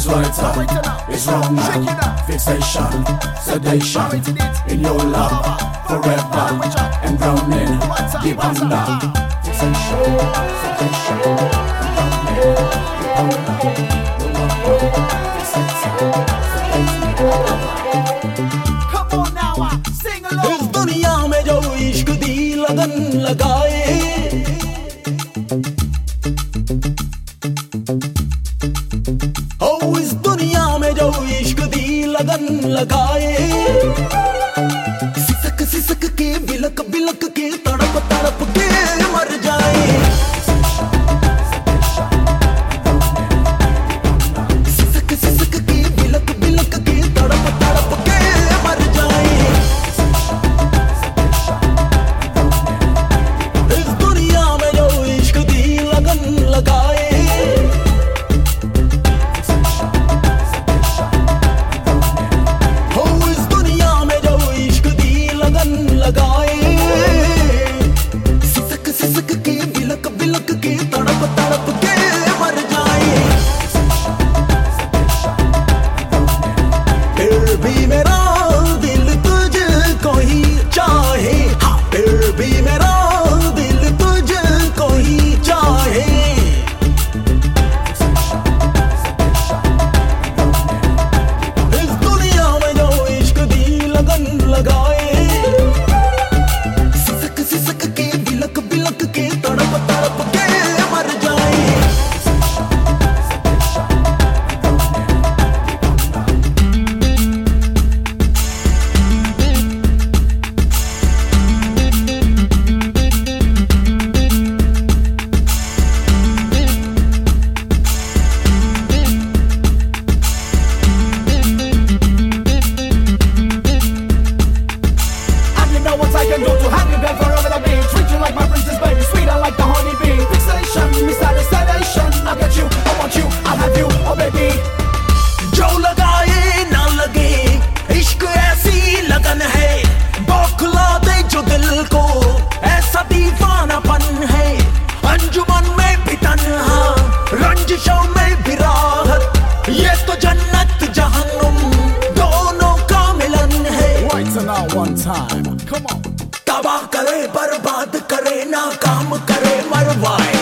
sweater. It's wrong now. Fixation, sedation. In your love, forever. And drowning deep under. Fixation, sedation. And drowning deep under. Come on now, sing along. इस दुनिया में जो इश्क दी लगन लगाए, ओ इस दुनिया में जो इश्क दी लगन लगाए, सिसक सिसक के बिलक बिलक के तड़प तड़प के मर जाए। सिसक सिसक के बिलक बिलक के तड़प तड़प के मर जाए। इस दुनिया में जो इश्क दी लगन लगाए, सिसक सिसक के बिलक बिलक के तड़प तड़प के मर जाए। फिर भी मेरा दिल तुझको ही चाहे, फिर भी मेरा दिल तुझको ही चाहे। इस दुनिया में जो इश्क दी लगन लगाए, सिसक के बिलक बिलक के तड़प तड़प के मर जाए। And you know what I can do to have you back forever the beat. Treat you like my princess, baby, sweeter like the honey bee. Fixation, misguided sedation. I got you, I want you, I have you, oh baby. जो लगाए ना लगे, इश्क ऐसी लगन है, बौखला दे जो दिल को, ऐसा दीवानापन है। अंजुमन में भी तन्हा, रंजिशों में भी राहत, ये तो जन्नत जहन्नुम दोनों का मिलन है। Right to now, one time, come on. तबाह करे बर्बाद करे, नाकाम करे मरवाए।